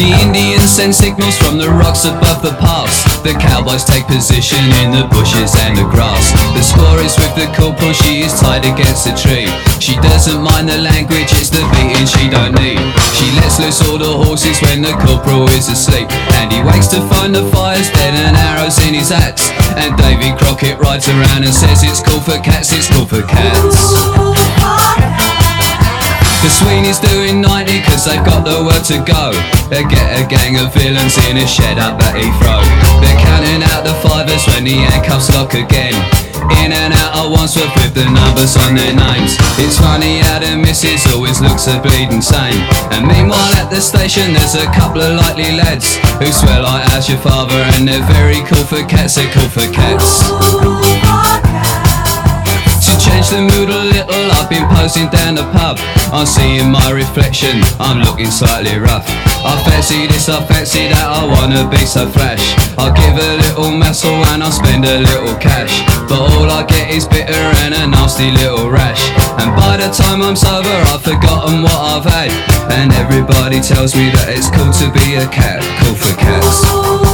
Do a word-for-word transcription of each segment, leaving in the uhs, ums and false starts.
The Indians send signals from the rocks above the pass. The cowboys take position in the bushes and the grass. The score is with the corporal, she is tied against a tree. She doesn't mind the language, it's the beating she don't need. She lets loose all the horses when the corporal is asleep, and he wakes to find the fire's dead and arrows in his axe. And Davy Crockett rides around and says it's cool for cats, it's cool for cats. The Sweeney's doing ninety cause they've got the word to go. They get a gang of villains in a shed up at Heathrow. They're counting out the fivers when the handcuffs lock again. In and out of Wandsworth with the numbers on their names. It's funny how the missus always looks a bleeding sane. And meanwhile at the station there's a couple of likely lads who swear like how's your father, and they're very cool for cats, they're cool for cats. Change the mood a little, I've been posing down the pub. I'm seeing my reflection, I'm looking slightly rough. I fancy this, I fancy that, I wanna be so flash. I'll give a little muscle and I'll spend a little cash, but all I get is bitter and a nasty little rash. And by the time I'm sober I've forgotten what I've had, and everybody tells me that it's cool to be a cat, cool for cats.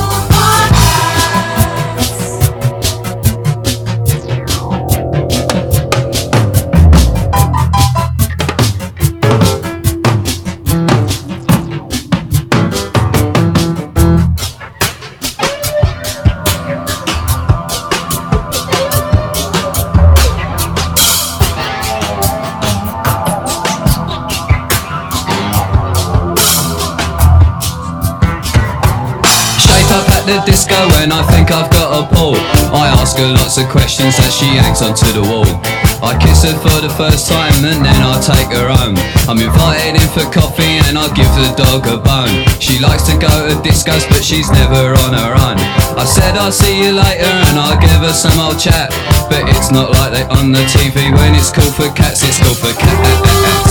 The disco when I think I've got a pull. I ask her lots of questions as she hangs onto the wall. I kiss her for the first time and then I take her home. I'm invited in for coffee and I give the dog a bone. She likes to go to discos but she's never on her own. I said I'll see you later and I'll give her some old chat, but it's not like they on the T V. When it's cool for cats, it's cool for cats.